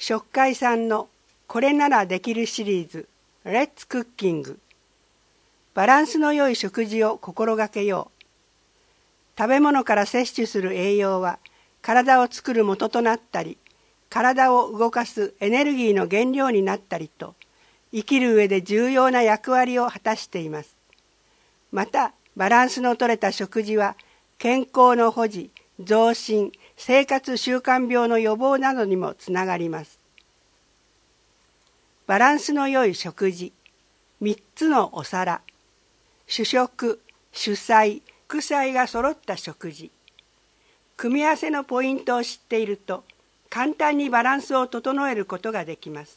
食海さんのこれならできるシリーズレッツクッキング。バランスの良い食事を心がけよう。食べ物から摂取する栄養は体を作る元となったり、体を動かすエネルギーの原料になったりと、生きる上で重要な役割を果たしています。また、バランスのとれた食事は健康の保持、増進、生活習慣病の予防などにもつながります。バランスの良い食事、3つのお皿、主食、主菜、副菜が揃った食事。組み合わせのポイントを知っていると、簡単にバランスを整えることができます。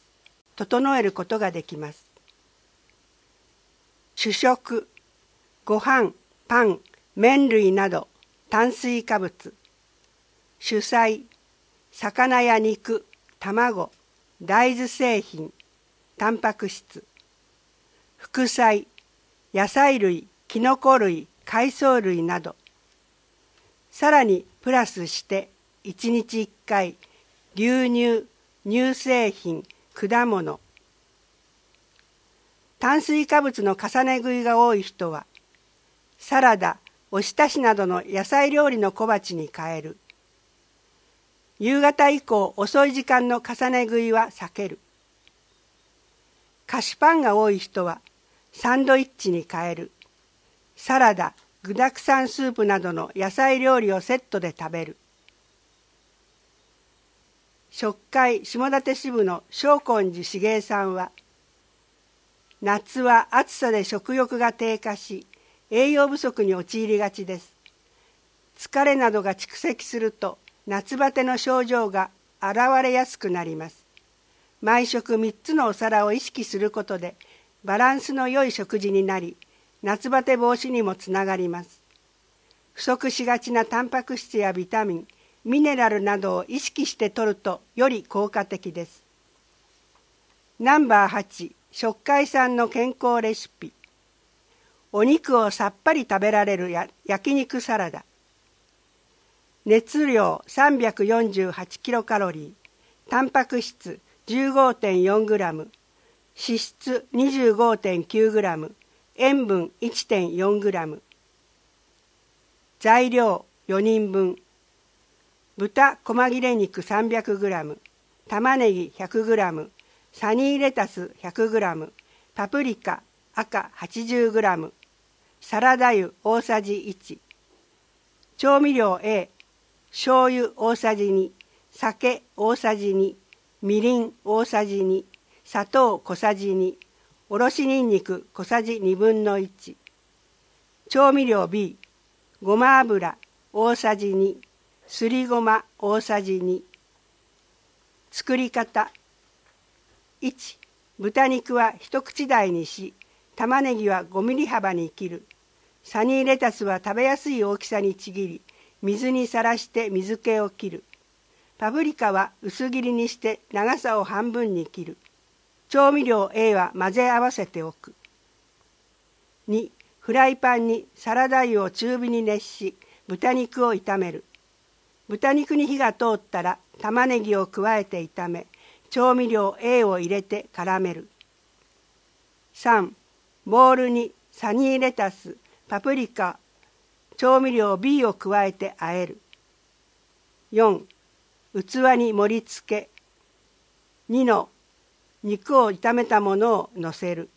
主食、ご飯、パン、麺類など炭水化物。主菜、魚や肉、卵、大豆製品、タンパク質。副菜、野菜類、きのこ類、海藻類など。さらにプラスして1日1回牛乳、乳製品、果物。炭水化物の重ね食いが多い人はサラダ、おひたしなどの野菜料理の小鉢に変える。夕方以降遅い時間の重ね食いは避ける。菓子パンが多い人はサンドイッチに変える。サラダ、具沢山スープなどの野菜料理をセットで食べる。食会下館支部の正根寺茂恵さんは、夏は暑さで食欲が低下し、栄養不足に陥りがちです。疲れなどが蓄積すると、夏バテの症状が現れやすくなります。毎食3つのお皿を意識することで、バランスの良い食事になり、夏バテ防止にもつながります。不足しがちなタンパク質やビタミン、ミネラルなどを意識して摂るとより効果的です。ナンバー8、食海さんの健康レシピ。お肉をさっぱり食べられる焼肉サラダ。熱量 348 キロカロリー、タンパク質 15.4 グラム、脂質 25.9 グラム、塩分 1.4 グラム。材料4人分。豚細切れ肉300グラム、玉ねぎ100グラム、サニーレタス100グラム、パプリカ赤80グラム、サラダ油大さじ1。調味料 A、醤油大さじ2、酒大さじ2、みりん大さじ2、砂糖小さじ2、おろしにんにく小さじ1/2。調味料 B、ごま油大さじ2、すりごま大さじ2。作り方。1、豚肉は一口大にし、玉ねぎは5ミリ幅に切る。サニーレタスは食べやすい大きさにちぎり、水にさらして水気を切る。パプリカは薄切りにして長さを半分に切る。調味料 A は混ぜ合わせておく。2、フライパンにサラダ油を中火に熱し、豚肉を炒める。豚肉に火が通ったら玉ねぎを加えて炒め、調味料 A を入れて絡める。3、ボウルにサニーレタス、パプリカ、調味料 B を加えて和える。4、器に盛り付け。2の肉を炒めたものをのせる。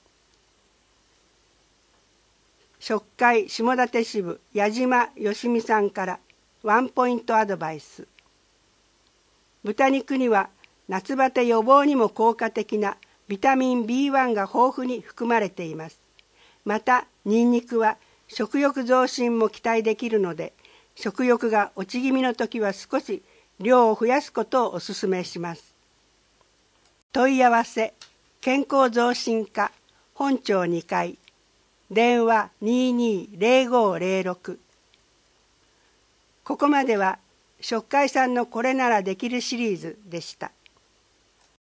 食会下館支部矢島よしみさんからワンポイントアドバイス。豚肉には夏バテ予防にも効果的なビタミン B1 が豊富に含まれています。また、ニンニクは食欲増進も期待できるので、食欲が落ち気味の時は少し量を増やすことをお勧めします。問い合わせ、健康増進課、本庁2階、電話 22-0506。ここまでは食海さんのこれならできるシリーズでした。